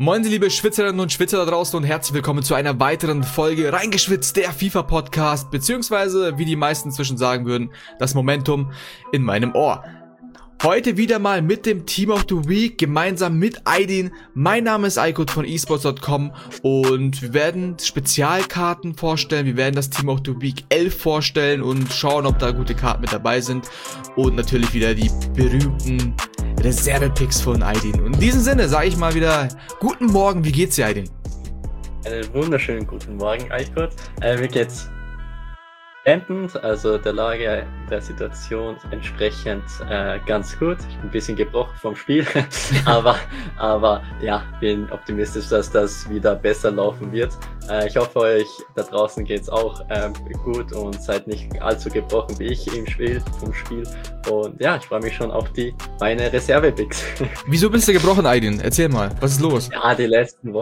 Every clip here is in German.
Moin, liebe Schwitzerinnen und Schwitzer da draußen und herzlich willkommen zu einer weiteren Folge Reingeschwitzt, der FIFA-Podcast, beziehungsweise, wie die meisten inzwischen sagen würden, das Momentum in meinem Ohr. Heute wieder mal mit dem Team of the Week, gemeinsam mit Aydin. Mein Name ist Aykut von esports.com und wir werden Spezialkarten vorstellen, wir werden das Team of the Week 11 vorstellen und schauen, ob da gute Karten mit dabei sind und natürlich wieder die berühmten Reserve-Picks von Aydin. Und in diesem Sinne sage ich mal wieder, guten Morgen, wie geht's dir, Aydin? Einen wunderschönen guten Morgen, Aykut. Mir geht's blendend, also der Lage, der Situation entsprechend ganz gut. Ich bin ein bisschen gebrochen vom Spiel, aber ja, bin optimistisch, dass das wieder besser laufen wird. Ich hoffe, euch da draußen geht's auch gut und seid nicht allzu gebrochen wie ich vom Spiel. Und ja, ich freue mich schon auf meine Reserve-Picks. Wieso bist du gebrochen, Aydin? Erzähl mal, was ist los? Ja, die letzten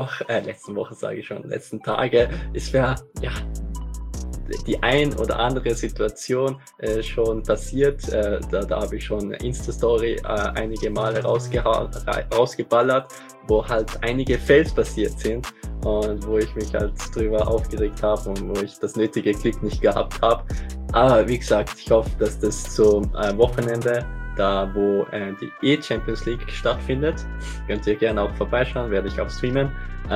Tage, es wäre, ja, die ein oder andere Situation schon passiert. Da habe ich schon Insta-Story einige Male rausgeballert, wo halt einige Fails passiert sind und wo ich mich halt drüber aufgeregt habe und wo ich das nötige Glück nicht gehabt habe. Aber wie gesagt, ich hoffe, dass das zum Wochenende, da wo die E-Champions League stattfindet, könnt ihr gerne auch vorbeischauen, werde ich auch streamen.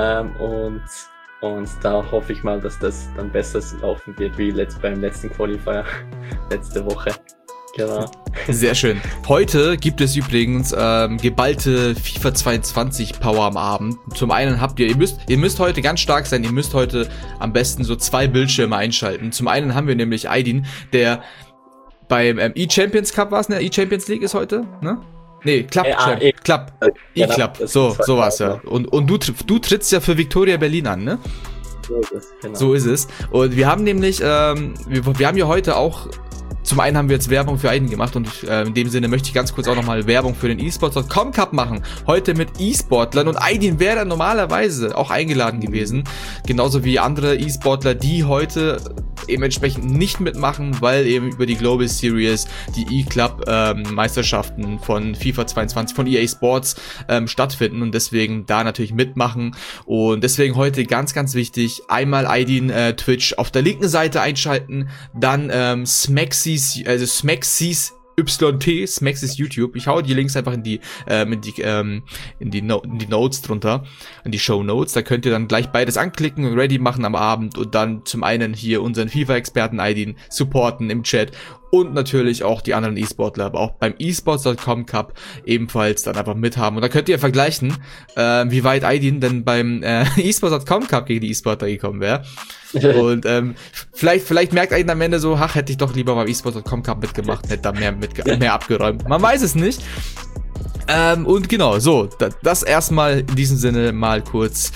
Und da hoffe ich mal, dass das dann besser laufen wird wie beim letzten Qualifier letzte Woche. Genau. Sehr schön. Heute gibt es übrigens geballte FIFA 22 Power am Abend. Zum einen ihr müsst heute ganz stark sein, ihr müsst heute am besten so 2 Bildschirme einschalten. Zum einen haben wir nämlich Aydin, der beim E-Champions Cup war es, ne? E-Champions League ist heute, ne? Nee, Club. E-Club, so war's ja. Und du trittst ja für Viktoria Berlin an, ne? So ist es, genau. So ist es. Und wir haben nämlich, wir haben ja heute auch, zum einen haben wir jetzt Werbung für Aydin gemacht und in dem Sinne möchte ich ganz kurz auch nochmal Werbung für den esports.com Cup machen. Heute mit E-Sportlern und Aydin wäre normalerweise auch eingeladen gewesen. Genauso wie andere E-Sportler, die heute eben entsprechend nicht mitmachen, weil eben über die Global Series die E-Club Meisterschaften von FIFA 22 von EA Sports stattfinden und deswegen da natürlich mitmachen und deswegen heute ganz, ganz wichtig, einmal Aydin Twitch auf der linken Seite einschalten, dann Smaxys YT, Smaxys YouTube. Ich hau die Links einfach in die Notes drunter, in die Show Notes. Da könnt ihr dann gleich beides anklicken und ready machen am Abend und dann zum einen hier unseren FIFA-Experten Aydin supporten im Chat und natürlich auch die anderen E-Sportler, aber auch beim esports.com Cup ebenfalls dann einfach mithaben. Und da könnt ihr vergleichen, wie weit Aydin denn beim esports.com Cup gegen die E-Sportler gekommen wäre. Und vielleicht merkt Aydin am Ende so, hätte ich doch lieber beim esports.com Cup mitgemacht, hätte da mehr abgeräumt. Man weiß es nicht. Und genau, so, das erstmal in diesem Sinne mal kurz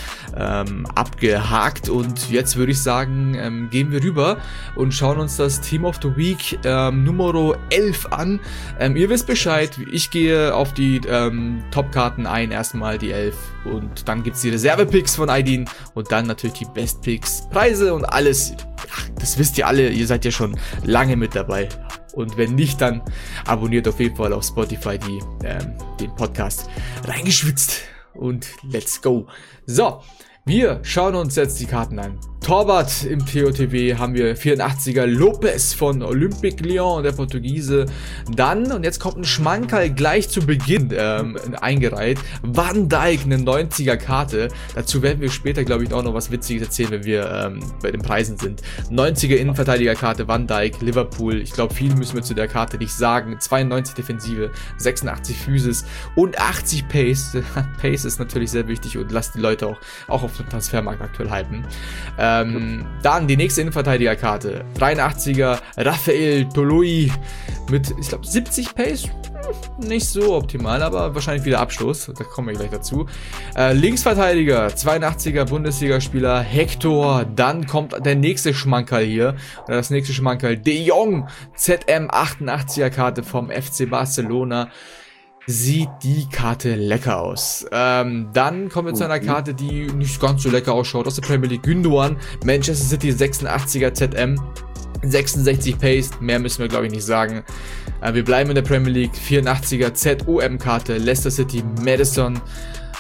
abgehakt und jetzt würde ich sagen, gehen wir rüber und schauen uns das Team of the Week Nummer 11 an. Ihr wisst Bescheid, ich gehe auf die Top-Karten ein, erstmal die 11 und dann gibt's die Reserve-Picks von Aydin und dann natürlich die Best-Picks, Preise und alles. Ach, das wisst ihr alle, ihr seid ja schon lange mit dabei. Und wenn nicht, dann abonniert auf jeden Fall auf Spotify den Podcast Reingeschwitzt und let's go. So, wir schauen uns jetzt die Karten an. Torwart im TOTW haben wir 84er Lopez von Olympique Lyon, der Portugiese. Dann, und jetzt kommt ein Schmankerl gleich zu Beginn eingereiht, Van Dijk, eine 90er Karte. Dazu werden wir später, glaube ich, auch noch was Witziges erzählen, wenn wir bei den Preisen sind. 90er Innenverteidigerkarte, Van Dijk, Liverpool. Ich glaube, viel müssen wir zu der Karte nicht sagen. 92 Defensive, 86 Physis und 80 Pace. Pace ist natürlich sehr wichtig und lasst die Leute auch auf dem Transfermarkt aktuell halten. Dann die nächste Innenverteidigerkarte. 83er Raphael Toloi mit, ich glaube, 70 Pace. Nicht so optimal, aber wahrscheinlich wieder Abstoß. Da kommen wir gleich dazu. Linksverteidiger, 82er Bundesligaspieler Hector. Dann kommt der nächste Schmankerl hier. Das nächste Schmankerl De Jong. ZM 88er Karte vom FC Barcelona. Sieht die Karte lecker aus. Dann kommen wir zu einer Karte, die nicht ganz so lecker ausschaut. Aus der Premier League, Gündoğan, Manchester City 86er ZM, 66 Pace, mehr müssen wir glaube ich nicht sagen. Wir bleiben in der Premier League, 84er ZOM-Karte, Leicester City, Maddison.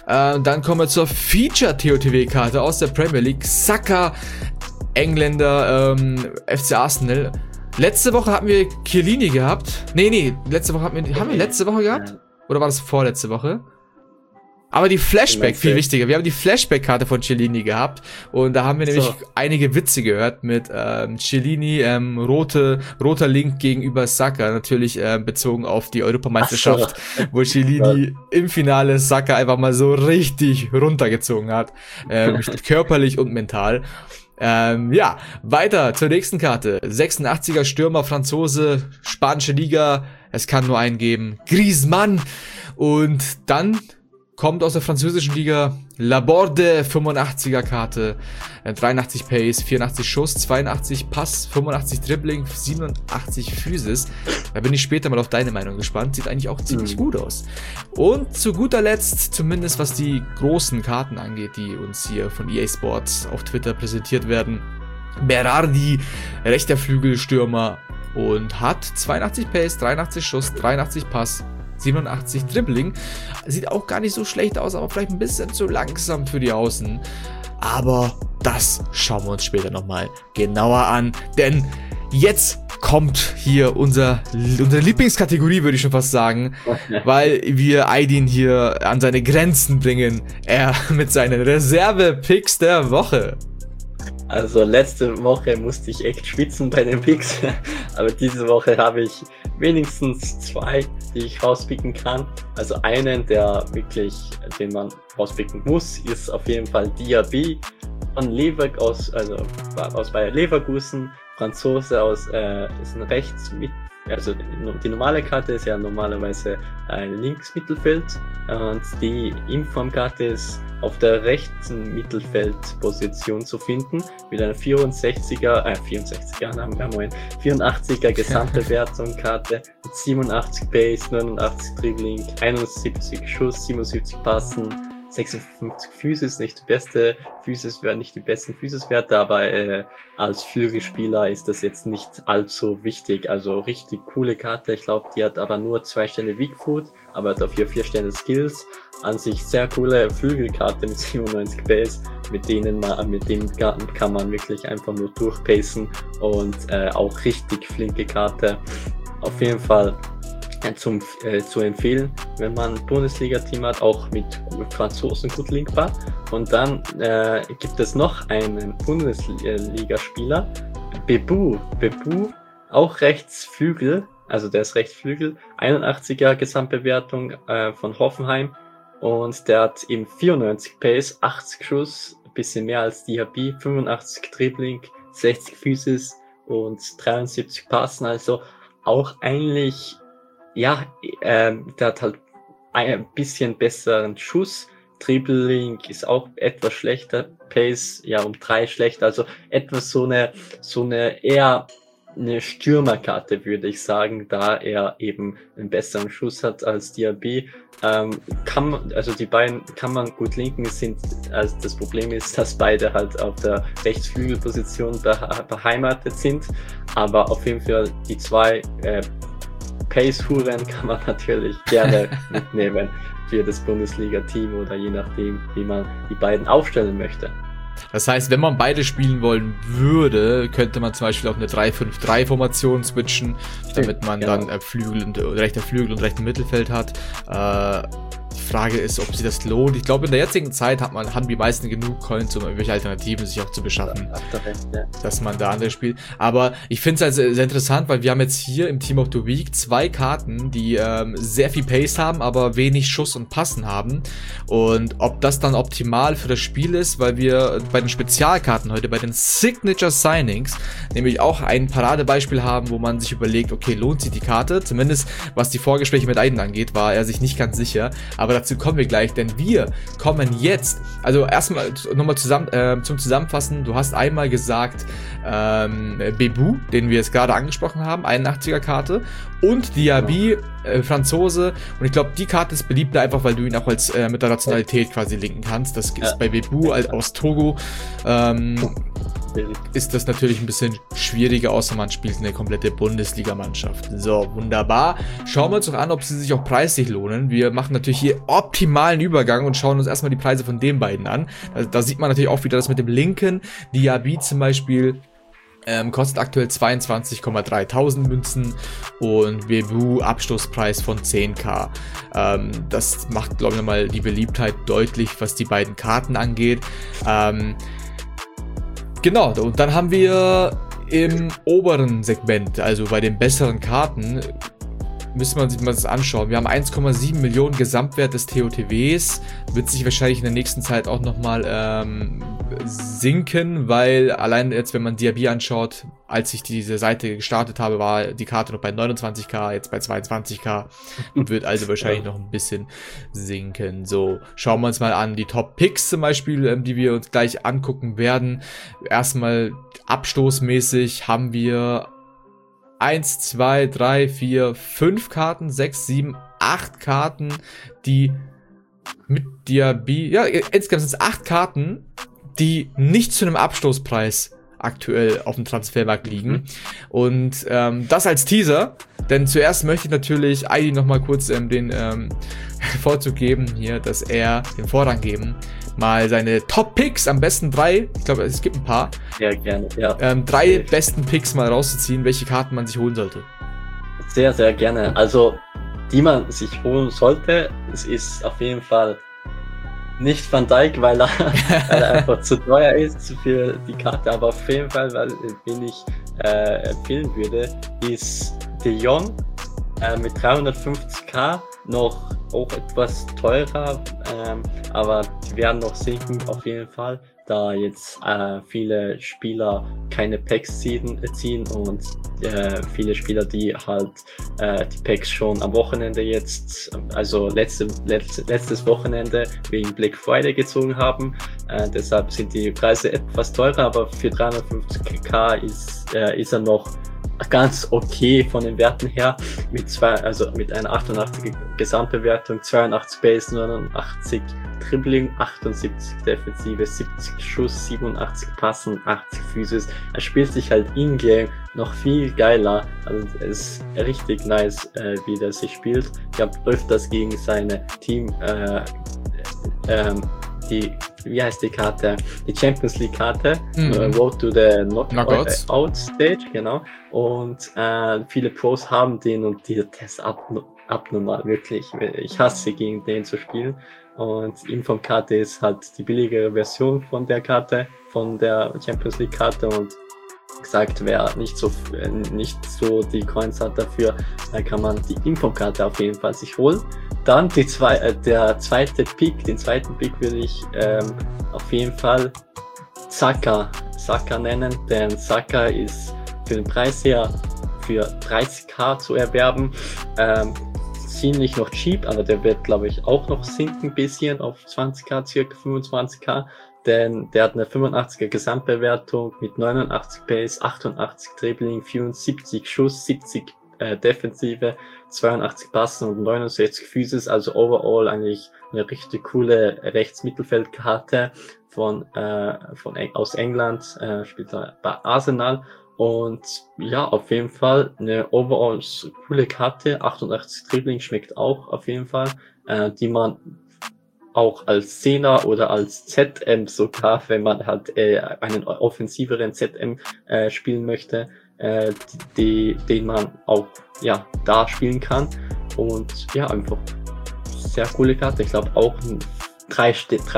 Dann kommen wir zur Feature-TOTW-Karte aus der Premier League. Saka, Engländer, FC Arsenal. Letzte Woche hatten wir Chiellini gehabt. Nee, letzte Woche haben wir letzte Woche gehabt? Oder war das vorletzte Woche? Aber die Flashback, viel wichtiger. Wir haben die Flashback-Karte von Chiellini gehabt. Und da haben wir nämlich einige Witze gehört mit Chiellini, roter Link gegenüber Saka. Natürlich bezogen auf die Europameisterschaft, wo Chiellini im Finale Saka einfach mal so richtig runtergezogen hat. Körperlich und mental. Weiter zur nächsten Karte. 86er Stürmer, Franzose, spanische Liga. Es kann nur einen geben. Griezmann. Und dann kommt aus der französischen Liga Laborde, 85er Karte, 83 Pace, 84 Schuss, 82 Pass, 85 Dribbling, 87 Physis. Da bin ich später mal auf deine Meinung gespannt. Sieht eigentlich auch ziemlich gut aus. Und zu guter Letzt, zumindest was die großen Karten angeht, die uns hier von EA Sports auf Twitter präsentiert werden, Berardi, rechter Flügelstürmer und hat 82 Pace, 83 Schuss, 83 Pass, 87 Dribbling. Sieht auch gar nicht so schlecht aus, aber vielleicht ein bisschen zu langsam für die Außen. Aber das schauen wir uns später nochmal genauer an. Denn jetzt kommt hier unsere Lieblingskategorie, würde ich schon fast sagen. Weil wir Aydin hier an seine Grenzen bringen. Er mit seinen Reserve-Picks der Woche. Also letzte Woche musste ich echt schwitzen bei den Picks, aber diese Woche habe ich wenigstens 2, die ich rauspicken kann. Also einen, den man rauspicken muss, ist auf jeden Fall Diaby von aus Bayer Leverkusen, Franzose ist ein rechts mit. Also die normale Karte ist ja normalerweise ein Linksmittelfeld und die Informkarte ist auf der rechten Mittelfeldposition zu finden mit einer 84er Gesamtbewertung Karte mit 87 Pace, 89 Dribbling, 71 Schuss, 77 Passen, 56 Physis, nicht die besten Physiswerte, aber als Flügelspieler ist das jetzt nicht allzu wichtig. Also richtig coole Karte. Ich glaube, die hat aber nur 2 Sterne Weakfoot, aber dafür 4 Sterne Skills. An sich sehr coole Flügelkarte mit 97 Pace, mit denen kann man wirklich einfach nur durchpacen und auch richtig flinke Karte. Auf jeden Fall zu empfehlen, wenn man ein Bundesliga-Team hat, auch mit Franzosen gut linkbar. Und dann gibt es noch einen Bundesligaspieler, Bebu, auch Rechtsflügel, also der ist Rechtsflügel, 81er Gesamtbewertung von Hoffenheim und der hat eben 94 Pace, 80 Schuss, ein bisschen mehr als Diaby, 85 Dribbling, 60 Physis und 73 Passen, also auch eigentlich der hat halt ein bisschen besseren Schuss. Dribbling ist auch etwas schlechter. Pace, um 3 schlechter. Also etwas so eine eher eine Stürmerkarte, würde ich sagen, da er eben einen besseren Schuss hat als Diaby. Die beiden kann man gut linken. Also das Problem ist, dass beide halt auf der Rechtsflügelposition beheimatet sind. Aber auf jeden Fall die 2 Pace-Huren kann man natürlich gerne mitnehmen für das Bundesliga-Team oder je nachdem, wie man die beiden aufstellen möchte. Das heißt, wenn man beide spielen wollen würde, könnte man zum Beispiel auf eine 3-5-3-Formation switchen, damit man dann rechter Flügel und rechten Mittelfeld hat. Die Frage ist, ob sich das lohnt. Ich glaube, in der jetzigen Zeit haben die meisten genug Coins, um irgendwelche Alternativen sich auch zu beschaffen, dass man da andere spielt. Aber ich finde es also sehr interessant, weil wir haben jetzt hier im Team of the Week 2 Karten, die sehr viel Pace haben, aber wenig Schuss und Passen haben. Und ob das dann optimal für das Spiel ist, weil wir bei den Spezialkarten heute, bei den Signature Signings, nämlich auch ein Paradebeispiel haben, wo man sich überlegt, okay, lohnt sich die Karte? Zumindest was die Vorgespräche mit Aydin angeht, war er sich nicht ganz sicher. Aber dazu kommen wir gleich, denn wir kommen jetzt, also erstmal nochmal zum Zusammenfassen, du hast einmal gesagt, Bebu, den wir jetzt gerade angesprochen haben, 81er Karte, und Diaby, Franzose, und ich glaube, die Karte ist beliebter einfach, weil du ihn auch als mit der Nationalität quasi linken kannst. Das ist bei Bebu aus Togo. ist das natürlich ein bisschen schwieriger, außer man spielt eine komplette Bundesligamannschaft. So, wunderbar. Schauen wir uns doch an, ob sie sich auch preislich lohnen. Wir machen natürlich hier optimalen Übergang und schauen uns erstmal die Preise von den beiden an. Da sieht man natürlich auch wieder das mit dem linken. Diaby zum Beispiel kostet aktuell 22.300 Münzen und Webu Abstoßpreis von 10.000. Das macht, glaube ich, nochmal die Beliebtheit deutlich, was die beiden Karten angeht. Genau, und dann haben wir im oberen Segment, also bei den besseren Karten, müsste man sich mal das anschauen. Wir haben 1,7 Millionen Gesamtwert des TOTWs. Wird sich wahrscheinlich in der nächsten Zeit auch nochmal sinken, weil allein jetzt, wenn man Diaby anschaut, als ich diese Seite gestartet habe, war die Karte noch bei 29.000, jetzt bei 22.000 und wird also wahrscheinlich noch ein bisschen sinken. So, schauen wir uns mal an. Die Top-Picks zum Beispiel, die wir uns gleich angucken werden. Erstmal abstoßmäßig haben wir 1, 2, 3, 4, 5 Karten, 6, 7, 8 Karten, die mit Diaby, ja, insgesamt sind es 8 Karten, die nicht zu einem Abstoßpreis aktuell auf dem Transfermarkt liegen. Und das als Teaser, denn zuerst möchte ich natürlich Aidi nochmal kurz den Vorzug geben, hier, dass er den Vorrang geben, mal seine Top-Picks, am besten 3, ich glaube, es gibt ein paar. Ja, gerne, ja. 3 besten Picks mal rauszuziehen, welche Karten man sich holen sollte. Sehr, sehr gerne. Also, die man sich holen sollte, es ist auf jeden Fall nicht Van Dijk, weil er einfach zu teuer ist für die Karte, aber auf jeden Fall, wen ich empfehlen würde, ist De Jong mit 350.000, noch auch etwas teurer, aber die werden noch sinken auf jeden Fall, da jetzt viele Spieler keine Packs ziehen und viele Spieler, die halt die Packs schon am Wochenende jetzt, also letztes Wochenende wegen Black Friday gezogen haben. Deshalb sind die Preise etwas teurer, aber für 350.000 ist er noch ganz okay von den Werten her, mit einer 88 Gesamtbewertung, 82 Base, 89 Dribbling, 78 Defensive, 70 Schuss, 87 Passen, 80 Physis. Er spielt sich halt in-game noch viel geiler. Also es ist richtig nice, wie der sich spielt. Ich habe öfters gegen seine Team wie heißt die Karte? Die Champions League Karte, Road to the Knockout Stage, genau. Und viele Pros haben den und der ist abnormal, wirklich. Ich hasse gegen den zu spielen. Und Inform-Karte ist halt die billigere Version von der Karte, von der Champions League Karte, und gesagt, wer nicht so die Coins hat dafür, kann man die Inform-Karte auf jeden Fall sich holen. Dann den zweiten Pick würde ich auf jeden Fall Saka nennen, denn Saka ist für den Preis her für 30.000 zu erwerben. Ziemlich noch cheap, aber der wird, glaube ich, auch noch sinken ein bisschen auf 20.000, circa 25.000, denn der hat eine 85er Gesamtbewertung mit 89 Pace, 88 Dribbling, 74 Schuss, 70 Defensive, 82 Passen und 69 Physis, also overall eigentlich eine richtig coole Rechtsmittelfeldkarte aus England, spielt er bei Arsenal. Und ja, auf jeden Fall eine overall coole Karte. 88 Dribbling schmeckt auch auf jeden Fall, die man auch als Zehner oder als ZM sogar, wenn man halt einen offensiveren ZM spielen möchte, den man auch da spielen kann. Und ja, einfach sehr coole Karte. Ich glaube auch 3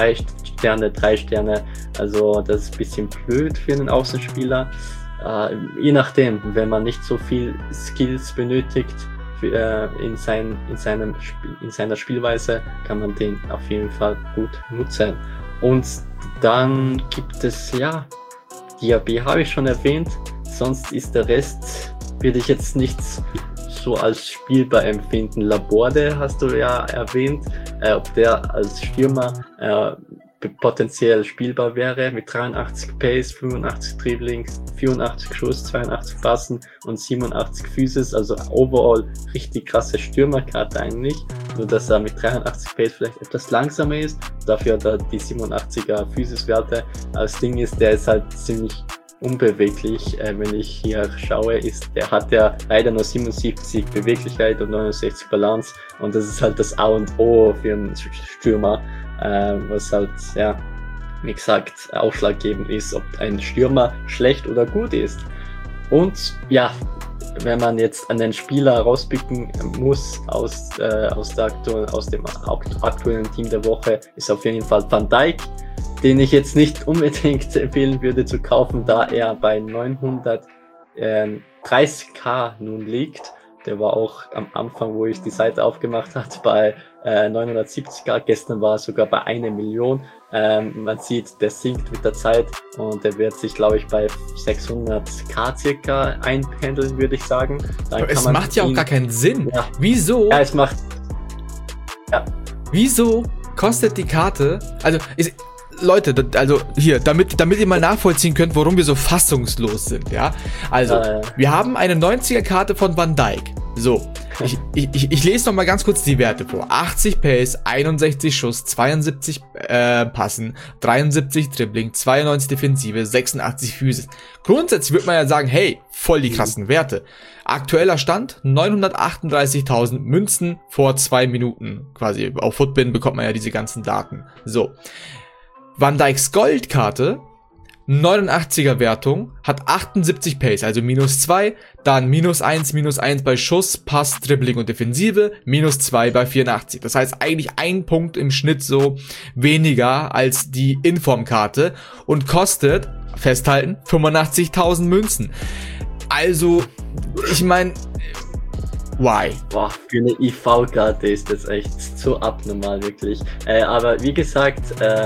Sterne. Also das ist ein bisschen blöd für einen Außenspieler. Je nachdem, wenn man nicht so viel Skills benötigt in seiner Spielweise, kann man den auf jeden Fall gut nutzen. Und dann gibt es Diaby habe ich schon erwähnt, sonst ist der Rest, würde ich jetzt nicht so als spielbar empfinden. Laborde hast du ja erwähnt, ob der als Stürmer potenziell spielbar wäre, mit 83 Pace, 85 Dribbling, 84 Schuss, 82 Passen und 87 Physis, also overall richtig krasse Stürmerkarte eigentlich, nur dass er mit 83 Pace vielleicht etwas langsamer ist, dafür hat er die 87er Physis-Werte. Als Ding ist, der ist halt ziemlich unbeweglich. Wenn ich hier schaue, der hat ja leider nur 77 Beweglichkeit und 69 Balance, und das ist halt das A und O für einen Stürmer, was halt, ja, wie gesagt, ausschlaggebend ist, ob ein Stürmer schlecht oder gut ist. Und ja, wenn man jetzt einen Spieler rauspicken muss aus dem aktuellen Team der Woche, ist auf jeden Fall Van Dijk, den ich jetzt nicht unbedingt empfehlen würde zu kaufen, da er bei 930k nun liegt. Der war auch am Anfang, wo ich die Seite aufgemacht habe, bei 970k. Gestern war er sogar bei 1 Million. Man sieht, der sinkt mit der Zeit und der wird sich, glaube ich, bei 600k circa einpendeln, würde ich sagen. Dann es macht ja auch gar keinen Sinn. Ja. Wieso? Ja, es macht... Ja. Wieso kostet die Karte... Also, Leute, also hier, damit ihr mal nachvollziehen könnt, warum wir so fassungslos sind, ja? Also, wir haben eine 90er-Karte von Van Dijk. So, ich lese noch mal ganz kurz die Werte vor. 80 Pace, 61 Schuss, 72 Passen, 73 Dribbling, 92 Defensive, 86 Physis. Grundsätzlich würde man ja sagen, hey, voll die krassen Werte. Aktueller Stand, 938.000 Münzen vor 2 Minuten. Quasi auf Footbin bekommt man ja diese ganzen Daten. So. Van Dijks Goldkarte, 89er Wertung, hat 78 Pace, also -2, dann -1 bei Schuss, Pass, Dribbling und Defensive, -2 bei 84. Das heißt eigentlich 1 Punkt im Schnitt so weniger als die Inform-Karte und kostet, festhalten, 85.000 Münzen. Also, ich meine... Why? Boah, für eine IV-Karte ist das echt so abnormal, wirklich. Aber wie gesagt,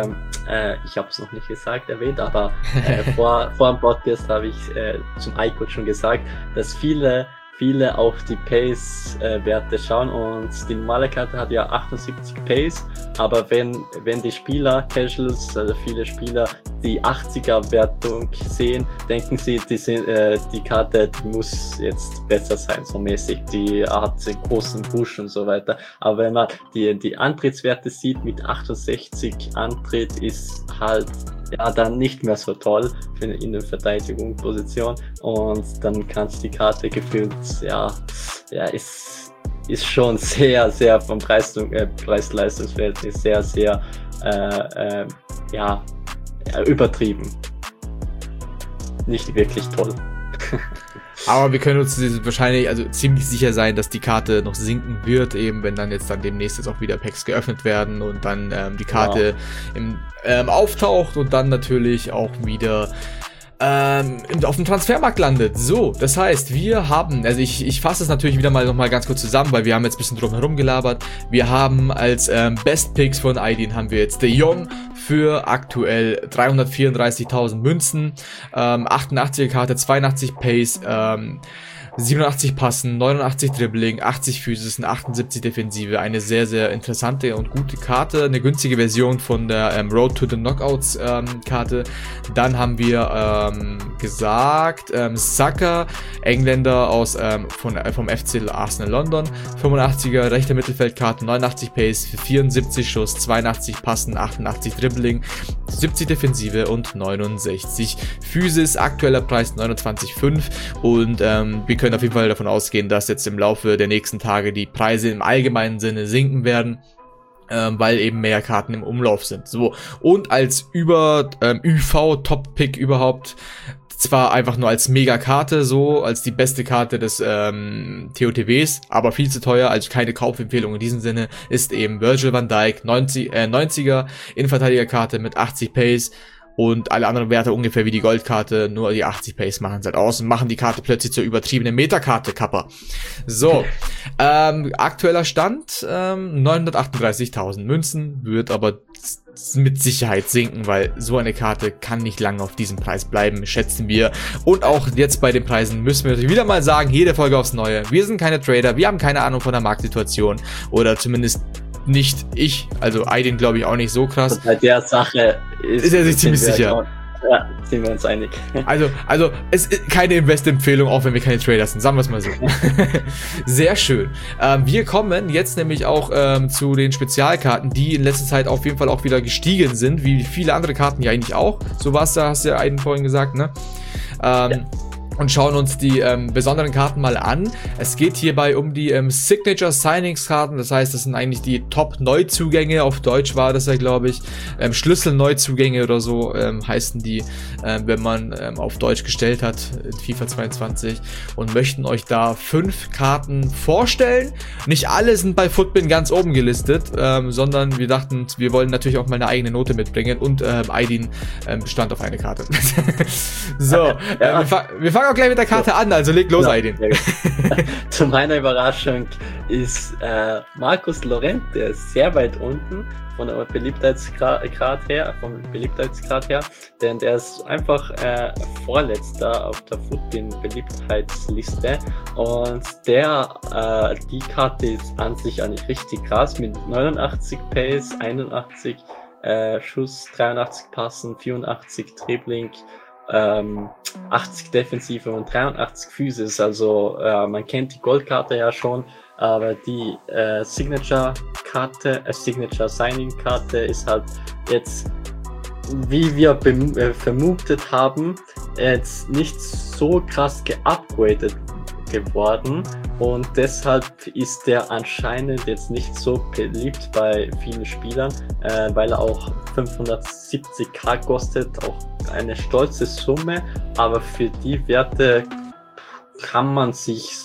ich habe es noch nicht erwähnt, aber vor dem Podcast habe ich zum iCode schon gesagt, dass viele auf die Pace-Werte schauen, und die normale Karte hat ja 78 Pace, aber wenn die Spieler, Casuals, also viele Spieler, die 80er-Wertung sehen, denken sie, die Karte muss jetzt besser sein, so mäßig, die hat einen großen Push und so weiter. Aber wenn man die Antrittswerte sieht, mit 68 Antritt ist halt ja dann nicht mehr so toll für eine Innenverteidigungsposition, und dann kannst die Karte gefühlt, ist schon sehr, sehr vom Preis-Leistungsverhältnis sehr, übertrieben. Nicht wirklich toll. Aber wir können uns wahrscheinlich, also ziemlich sicher sein, dass die Karte noch sinken wird, eben wenn dann demnächst jetzt auch wieder Packs geöffnet werden und dann die Karte auftaucht und dann natürlich auch wieder auf dem Transfermarkt landet. So, das heißt, wir haben, also ich fasse es natürlich wieder noch mal ganz kurz zusammen, weil wir haben jetzt ein bisschen drum herum gelabert. Wir haben als Best Picks von Aydin haben wir jetzt De Jong für aktuell 334.000 Münzen, 88er Karte, 82 Pace, 87 Passen, 89 Dribbling, 80 Physis und 78 Defensive. Eine sehr, sehr interessante und gute Karte. Eine günstige Version von der Road to the Knockouts Karte. Dann haben wir gesagt, Saka, Engländer vom FC Arsenal London. 85er rechte Mittelfeldkarte, 89 Pace, 74 Schuss, 82 Passen, 88 Dribbling, 70 Defensive und 69 Physis. Aktueller Preis 29,5 und wir können auf jeden Fall davon ausgehen, dass jetzt im Laufe der nächsten Tage die Preise im allgemeinen Sinne sinken werden, weil eben mehr Karten im Umlauf sind. So, und als ÜV-Top-Pick überhaupt, zwar einfach nur als Mega-Karte, so als die beste Karte des TOTWs, aber viel zu teuer, also keine Kaufempfehlung in diesem Sinne, ist eben Virgil van Dijk, 90er Innenverteidigerkarte mit 80 Pace. Und alle anderen Werte ungefähr wie die Goldkarte, nur die 80 Pace machen es halt aus und machen die Karte plötzlich zur übertriebenen Metakarte, Kappa. So, aktueller Stand, 938.000 Münzen, wird aber mit Sicherheit sinken, weil so eine Karte kann nicht lange auf diesem Preis bleiben, schätzen wir. Und auch jetzt bei den Preisen müssen wir natürlich wieder mal sagen, jede Folge aufs Neue, wir sind keine Trader, wir haben keine Ahnung von der Marktsituation oder zumindest nicht ich, also Aydin glaube ich auch nicht so krass. Bei der Sache ist er sich ziemlich sicher. Ja, sind wir uns einig. Also es ist keine Invest-Empfehlung, auch wenn wir keine Trader sind, sagen wir es mal so. Sehr schön. Wir kommen jetzt nämlich auch zu den Spezialkarten, die in letzter Zeit auf jeden Fall auch wieder gestiegen sind, wie viele andere Karten ja eigentlich auch. So war es da, hast du ja einen vorhin gesagt, ne? Ja. Und schauen uns die besonderen Karten mal an. Es geht hierbei um die Signature Signings Karten, das heißt, das sind eigentlich die Top-Neuzugänge, auf Deutsch war das ja, glaube ich, Schlüssel-Neuzugänge oder so heißen die, wenn man auf Deutsch gestellt hat in FIFA 22 und möchten euch da 5 Karten vorstellen. Nicht alle sind bei Futbin ganz oben gelistet, sondern wir dachten, wir wollen natürlich auch mal eine eigene Note mitbringen und Aydin bestand auf eine Karte. So, ja. Wir fangen auch gleich mit der Karte an, also leg los, Aydin. Zu meiner Überraschung ist Marcos Llorente sehr weit unten von der Beliebtheitsgrad her, denn der ist einfach Vorletzter auf der Futbin-Beliebtheitsliste und die Karte ist an sich eigentlich richtig krass mit 89 Pace, 81 Schuss, 83 Passen, 84 Dribbling, 80 Defensive und 83 Physis, also man kennt die Goldkarte ja schon, aber die Signature Signing Karte ist halt jetzt, wie wir vermutet haben, jetzt nicht so krass geupgradet geworden und deshalb ist der anscheinend jetzt nicht so beliebt bei vielen Spielern, weil er auch 570k kostet, auch eine stolze Summe, aber für die Werte kann man sich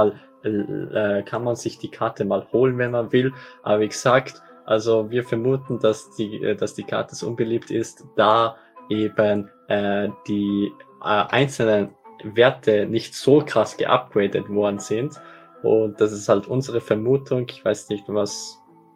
die Karte mal holen, wenn man will, aber wie gesagt, also wir vermuten, dass die Karte so unbeliebt ist, da eben die einzelnen Werte nicht so krass geupgradet worden sind und das ist halt unsere Vermutung. Ich weiß nicht, was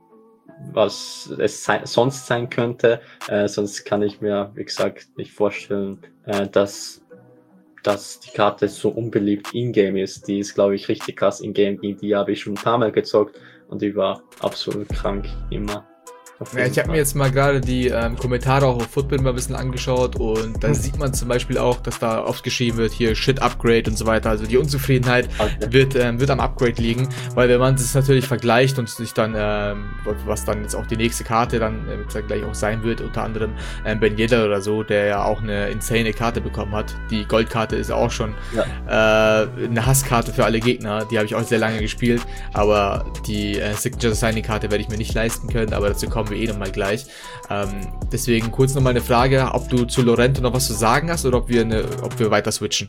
es sonst sein könnte, sonst kann ich mir, wie gesagt, nicht vorstellen, dass die Karte so unbeliebt in-game ist. Die ist, glaube ich, richtig krass in-game, die habe ich schon ein paar Mal gezockt und die war absolut krank immer. Ja, ich habe mir jetzt mal gerade die Kommentare auch auf Futbin mal ein bisschen angeschaut und da sieht man zum Beispiel auch, dass da oft geschrieben wird, hier Shit Upgrade und so weiter, also die Unzufriedenheit wird am Upgrade liegen, weil wenn man das natürlich vergleicht und sich dann, was dann jetzt auch die nächste Karte dann gleich auch sein wird, unter anderem Ben Yedder oder so, der ja auch eine insane Karte bekommen hat, die Goldkarte ist auch schon eine Hasskarte für alle Gegner, die habe ich auch sehr lange gespielt, aber die Signature Signing Karte werde ich mir nicht leisten können, aber dazu kommen wir nochmal gleich. Deswegen kurz nochmal eine Frage, ob du zu Llorente noch was zu sagen hast oder ob wir weiter switchen.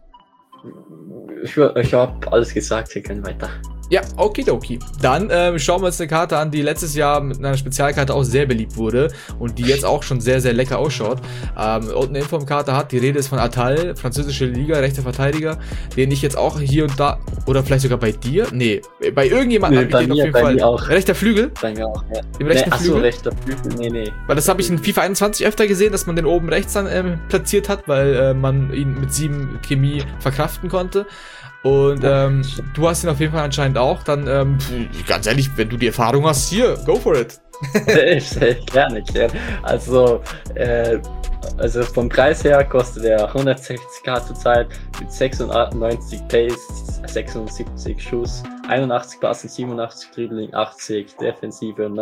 Ich habe alles gesagt, wir können weiter. Ja, okidoki. Dann schauen wir uns eine Karte an, die letztes Jahr mit einer Spezialkarte auch sehr beliebt wurde und die jetzt auch schon sehr, sehr lecker ausschaut. Und eine Informkarte hat, die Rede ist von Atal, französische Liga, rechter Verteidiger, den ich jetzt auch hier und da, oder vielleicht sogar bei dir? Nee, bei irgendjemandem habe ich den auf jeden Fall. Auch. Rechter Flügel? Bei mir auch, ja. Im rechten Flügel? Achso, rechter Flügel, nee. Weil das habe ich in FIFA 21 öfter gesehen, dass man den oben rechts dann platziert hat, weil man ihn mit 7 Chemie verkraften konnte. Und du hast ihn auf jeden Fall anscheinend auch. Dann, ganz ehrlich, wenn du die Erfahrung hast, hier, go for it. Gerne. Also vom Preis her kostet er 160k zurzeit mit 96 Pace, 76 Schuss, 81 Passen, 87 Dribbling, 80 Defensive und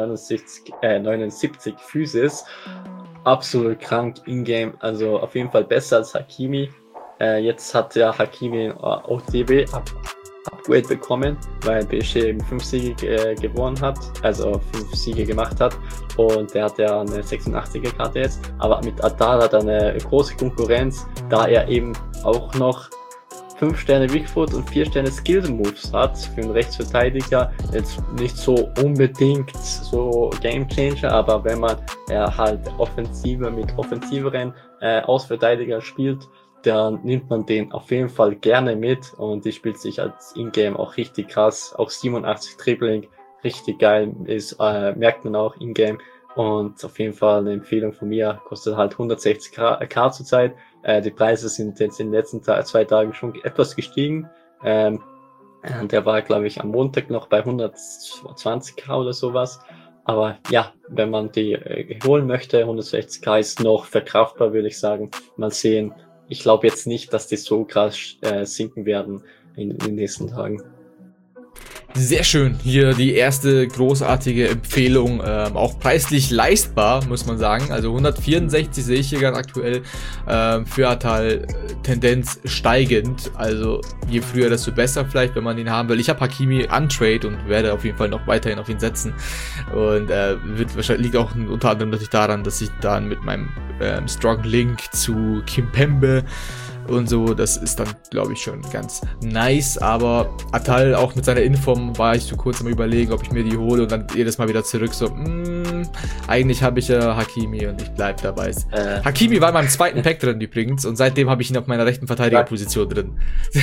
79 Physis. Absolut krank in-game, also auf jeden Fall besser als Hakimi. Jetzt hat der Hakimi OTB Upgrade bekommen, weil PSG eben 5 Siege gewonnen hat, also 5 Siege gemacht hat und der hat ja eine 86er Karte jetzt, aber mit Atal hat er eine große Konkurrenz, da er eben auch noch 5 Sterne Bigfoot und 4 Sterne Skill Moves hat für einen Rechtsverteidiger, jetzt nicht so unbedingt so Game Changer, aber wenn man halt offensiver mit offensiveren Außenverteidiger spielt, dann nimmt man den auf jeden Fall gerne mit und die spielt sich als Ingame auch richtig krass, auch 87 Dribbling, richtig geil, merkt man auch Ingame und auf jeden Fall eine Empfehlung von mir, kostet halt 160k zurzeit, die Preise sind jetzt in den letzten 2 Tagen schon etwas gestiegen, der war glaube ich am Montag noch bei 120k oder sowas, Aber ja, wenn man die holen möchte, 160k ist noch verkraftbar, würde ich sagen. Mal sehen. Ich glaube jetzt nicht, dass die so krass sinken werden in den nächsten Tagen. Sehr schön, hier die erste großartige Empfehlung, auch preislich leistbar, muss man sagen. Also 164 sehe ich hier ganz aktuell, für Atal Tendenz steigend. Also je früher, desto besser vielleicht, wenn man ihn haben will. Ich habe Hakimi untrade und werde auf jeden Fall noch weiterhin auf ihn setzen. Und wird wahrscheinlich, liegt auch unter anderem natürlich daran, dass ich dann mit meinem Strong Link zu Kimpembe und so, das ist dann, glaube ich, schon ganz nice, aber Atal auch mit seiner Inform war ich so kurz am Überlegen, ob ich mir die hole und dann jedes Mal wieder zurück, so, eigentlich habe ich ja Hakimi und ich bleib dabei. Hakimi war in meinem zweiten Pack drin übrigens und seitdem habe ich ihn auf meiner rechten Verteidigerposition drin.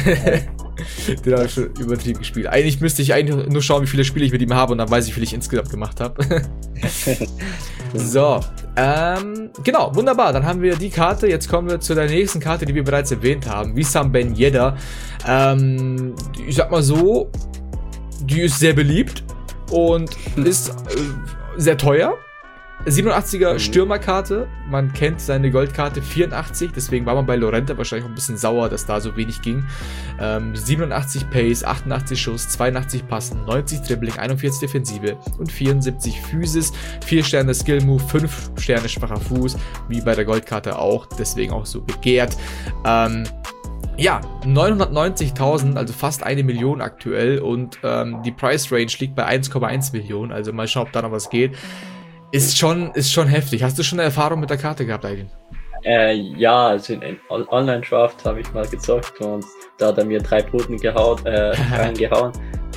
Den habe ich schon übertrieben gespielt. Eigentlich müsste ich nur schauen, wie viele Spiele ich mit ihm habe und dann weiß ich, wie viel ich insgesamt gemacht habe. So, genau, wunderbar, dann haben wir die Karte, jetzt kommen wir zu der nächsten Karte, die wir bereits erwähnt haben, Wissam Ben Yedder. Ich sag mal so, die ist sehr beliebt und ist sehr teuer. 87er Stürmerkarte, man kennt seine Goldkarte 84, deswegen war man bei Llorente wahrscheinlich auch ein bisschen sauer, dass da so wenig ging. 87 Pace, 88 Schuss, 82 Passen, 90 Dribbling, 41 Defensive und 74 Physis, 4 Sterne Skill Move, 5 Sterne schwacher Fuß, wie bei der Goldkarte auch, deswegen auch so begehrt. Ja, 990.000, also fast 1 Million aktuell und die Price Range liegt bei 1,1 Millionen, also mal schauen, ob da noch was geht. Ist schon heftig. Hast du schon eine Erfahrung mit der Karte gehabt, Aydin? Ja, also in Online-Draft habe ich mal gezockt und da hat er mir 3 Pfoten reingehauen.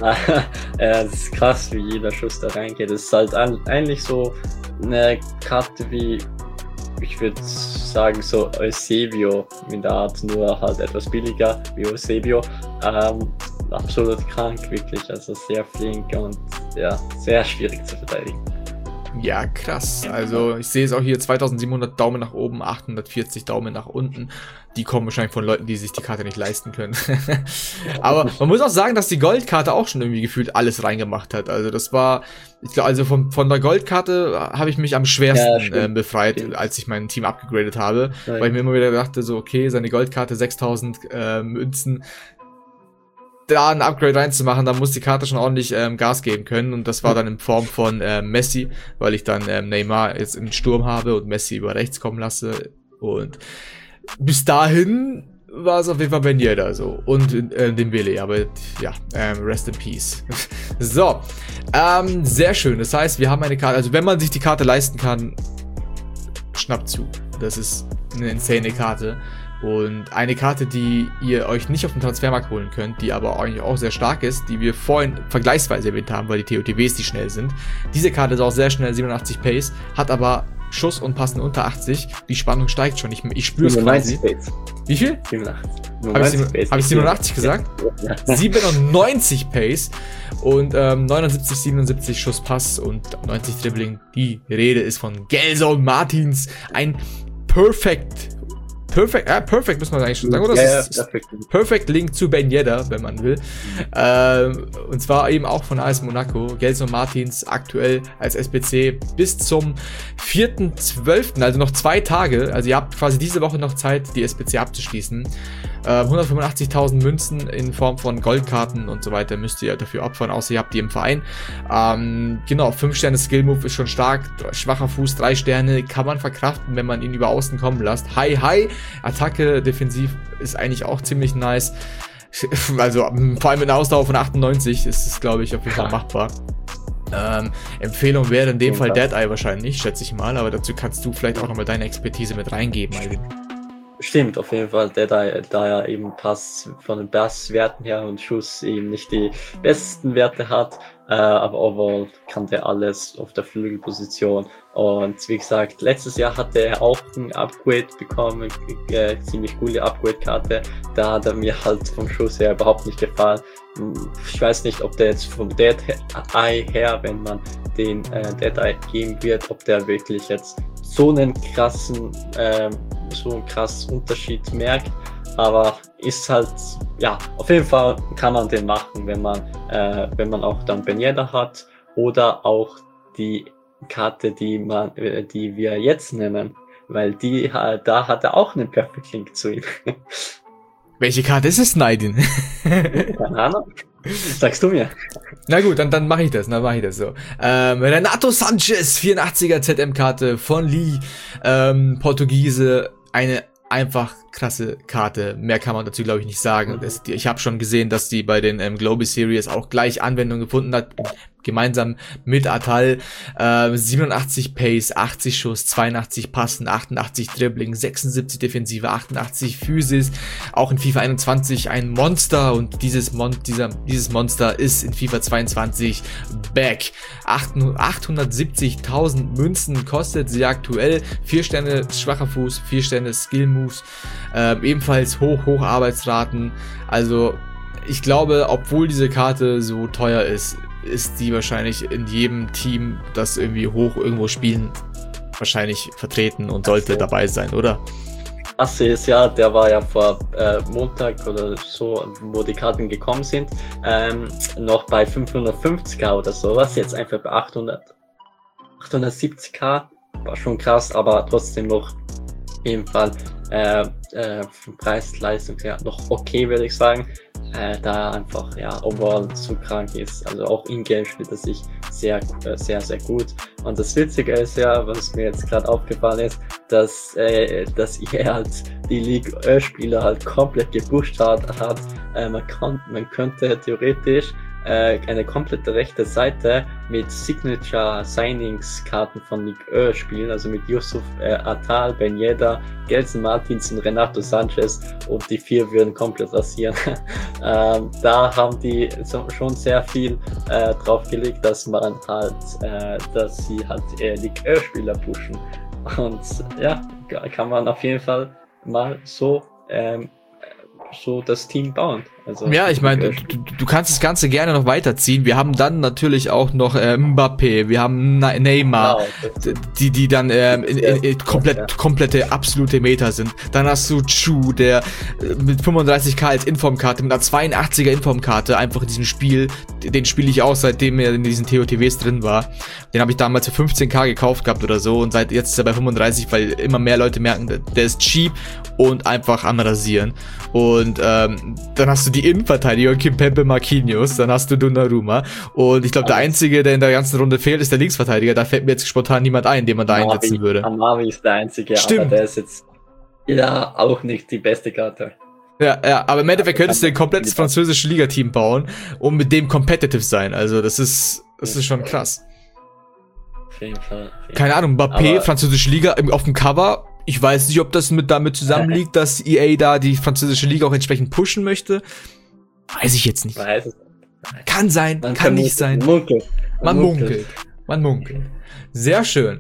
Das ist krass, wie jeder Schuss da reingeht. Das ist halt eigentlich so eine Karte wie, ich würde sagen, so Eusebio in der Art, nur halt etwas billiger wie Eusebio. Absolut krank, wirklich. Also sehr flink und ja, sehr schwierig zu verteidigen. Ja, krass. Also ich sehe es auch hier, 2700 Daumen nach oben, 840 Daumen nach unten. Die kommen wahrscheinlich von Leuten, die sich die Karte nicht leisten können. Aber man muss auch sagen, dass die Goldkarte auch schon irgendwie gefühlt alles reingemacht hat. Also das war, ich glaube, also von der Goldkarte habe ich mich am schwersten befreit, als ich mein Team abgegradet habe. Weil ich mir immer wieder dachte, so okay, seine Goldkarte 6000 Münzen, da ein Upgrade reinzumachen, da muss die Karte schon ordentlich Gas geben können und das war dann in Form von Messi, weil ich dann Neymar jetzt im Sturm habe und Messi über rechts kommen lasse und bis dahin war es auf jeden Fall Ben Yedder so und Dembele, aber ja, rest in peace. So, sehr schön, das heißt, wir haben eine Karte, also wenn man sich die Karte leisten kann, schnappt zu, das ist eine insane Karte. Und eine Karte, die ihr euch nicht auf dem Transfermarkt holen könnt, die aber eigentlich auch sehr stark ist, die wir vorhin vergleichsweise erwähnt haben, weil die TOTWs, die schnell sind. Diese Karte ist auch sehr schnell, 87 Pace, hat aber Schuss und Passen unter 80. Die Spannung steigt schon, ich spüre es quasi. Pace. Wie viel? 87. Habe ich 87 gesagt? Ja. 97 Pace und 79, 77 Schuss Pass und 90 Dribbling. Die Rede ist von Gelson Martins, ein Perfect muss man eigentlich schon sagen, oder? Ja, Perfect Link zu Ben Yedder, wenn man will. Und zwar eben auch von AS Monaco. Gelson Martins aktuell als SBC bis zum 4.12., also noch 2 Tage. Also ihr habt quasi diese Woche noch Zeit, die SBC abzuschließen. 185.000 Münzen in Form von Goldkarten und so weiter müsst ihr dafür opfern, außer ihr habt die im Verein. Genau, 5 Sterne Skill Move ist schon stark, schwacher Fuß, 3 Sterne, kann man verkraften, wenn man ihn über außen kommen lässt. Hi, Attacke, defensiv ist eigentlich auch ziemlich nice. Also vor allem mit einer Ausdauer von 98 ist es, glaube ich, auf jeden Fall machbar. Empfehlung wäre in dem Fall Deadeye wahrscheinlich, schätze ich mal, aber dazu kannst du vielleicht auch nochmal deine Expertise mit reingeben, Aydin. Stimmt, auf jeden Fall, da er eben Pass von den Passwerten her und Schuss eben nicht die besten Werte hat, aber overall kann der alles auf der Flügelposition. Und wie gesagt, letztes Jahr hatte er auch ein Upgrade bekommen, ziemlich coole Upgrade-Karte. Da hat er mir halt vom Schuss her überhaupt nicht gefallen. Ich weiß nicht, ob der jetzt vom Deadeye her, wenn man den Deadeye geben wird, ob der wirklich jetzt so einen krassen Unterschied merkt, aber ist halt, ja, auf jeden Fall kann man den machen, wenn man auch dann Ben Yedder hat oder auch die Karte, die wir jetzt nennen, weil da hat er auch einen Perfect Link zu ihm. Welche Karte ist es, Naidin? Keine Ahnung. Sagst du mir. Na gut, dann mache ich das, so. Renato Sanchez, 84er ZM-Karte von Lee, Portugiese, eine einfach krasse Karte. Mehr kann man dazu, glaube ich, nicht sagen. Ich habe schon gesehen, dass die bei den Global Series auch gleich Anwendung gefunden hat, gemeinsam mit Atal. 87 Pace, 80 Schuss, 82 Passen, 88 Dribbling, 76 Defensive, 88 Physis. Auch in FIFA 21 ein Monster, und dieses Monster ist in FIFA 22 back. 870.000 Münzen kostet sie aktuell. 4 Sterne schwacher Fuß, 4 Sterne Skill Moves, ebenfalls hoch Arbeitsraten. Also ich glaube, obwohl diese Karte so teuer ist die wahrscheinlich in jedem Team, das irgendwie hoch irgendwo spielen, wahrscheinlich vertreten und sollte dabei sein, oder? Assis, ja, der war ja vor Montag oder so, wo die Karten gekommen sind, noch bei 550k oder sowas, jetzt einfach bei 870k, war schon krass, aber trotzdem noch auf jeden Fall vom Preis-Leistung her noch okay, würde ich sagen, da einfach, ja, overall zu krank ist. Also auch in-game spielt er sich sehr gut. Und das Witzige ist ja, was mir jetzt gerade aufgefallen ist, dass er halt die League-Spieler halt komplett gepusht hat. Man könnte theoretisch eine komplette rechte Seite mit Signature-Signings-Karten von Ligue spielen, also mit Yusuf Atal, Ben Yedder, Gelson Martins und Renato Sanchez, und die 4 würden komplett rasieren. Da haben die schon sehr viel drauf gelegt, dass sie halt Ligue-Spieler pushen. Und ja, kann man auf jeden Fall mal so das Team bauen. Also, ja, ich meine, du kannst das Ganze gerne noch weiterziehen. Wir haben dann natürlich auch noch Mbappé, wir haben Neymar, die dann komplette absolute Meta sind. Dann hast du Chu, der mit 35k als Informkarte, mit einer 82er Informkarte einfach in diesem Spiel, den spiele ich auch, seitdem er in diesen TOTWs drin war. Den habe ich damals für 15k gekauft gehabt oder so, und seit jetzt ist er bei 35, weil immer mehr Leute merken, der ist cheap und einfach am Rasieren. Und dann hast du die Innenverteidiger, Kimpembe, Marquinhos, dann hast du Donnarumma, und ich glaube, der einzige, der in der ganzen Runde fehlt, ist der Linksverteidiger. Da fällt mir jetzt spontan niemand ein, den man da einsetzen würde. Amavi ist der einzige, stimmt, aber der ist jetzt ja auch nicht die beste Karte. Ja, aber im Endeffekt könntest du ein komplettes französisches Ligateam bauen und mit dem competitive sein. Also das ist schon krass. Auf jeden Fall. Keine Ahnung, Mbappé, französische Liga auf dem Cover. Ich weiß nicht, ob das damit zusammenliegt, dass EA da die französische Liga auch entsprechend pushen möchte. Weiß ich jetzt nicht. Kann sein, kann nicht sein. Man munkelt. Sehr schön.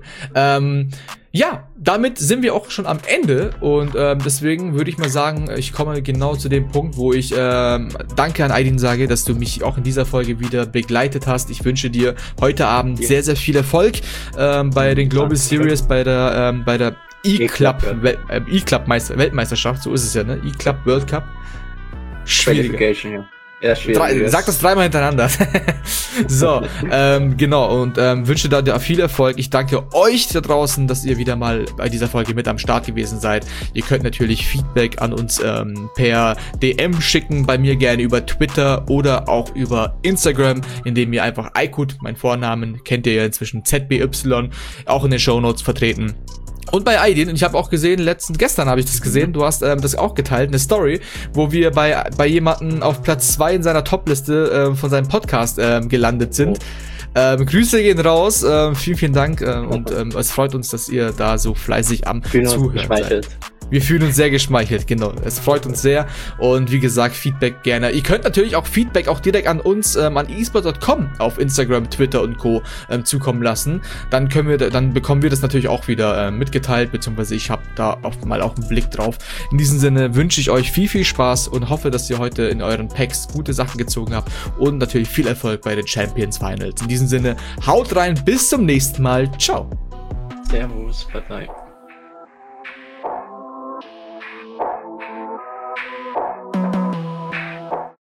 Ja, damit sind wir auch schon am Ende, und deswegen würde ich mal sagen, ich komme genau zu dem Punkt, wo ich danke an Aydin sage, dass du mich auch in dieser Folge wieder begleitet hast. Ich wünsche dir heute Abend sehr, sehr viel Erfolg bei den Global Series, bei der E-Club Weltmeisterschaft, so ist es ja, ne? E-Club World Cup. Schwieriger. Ja, schwierig. Sag das 3-mal hintereinander. So, genau, und wünsche da viel Erfolg. Ich danke euch da draußen, dass ihr wieder mal bei dieser Folge mit am Start gewesen seid. Ihr könnt natürlich Feedback an uns per DM schicken, bei mir gerne über Twitter oder auch über Instagram, indem ihr einfach Aykut, mein Vornamen, kennt ihr ja inzwischen, ZBY, auch in den Shownotes vertreten. Und bei Aydin, und ich habe auch gesehen, gestern habe ich das gesehen, du hast das auch geteilt, eine Story, wo wir bei jemanden auf Platz 2 in seiner Topliste von seinem Podcast gelandet sind. Grüße gehen raus, vielen Dank, und es freut uns, dass ihr da so fleißig am Zuhören seid. Wir fühlen uns sehr geschmeichelt, genau. Es freut uns sehr. Und wie gesagt, Feedback gerne. Ihr könnt natürlich auch Feedback auch direkt an uns, an esport.com auf Instagram, Twitter und Co. Zukommen lassen. Dann bekommen wir das natürlich auch wieder mitgeteilt, beziehungsweise ich habe da mal auch einen Blick drauf. In diesem Sinne wünsche ich euch viel Spaß und hoffe, dass ihr heute in euren Packs gute Sachen gezogen habt und natürlich viel Erfolg bei den Champions Finals. In diesem Sinne, haut rein, bis zum nächsten Mal. Ciao. Servus, bye bye.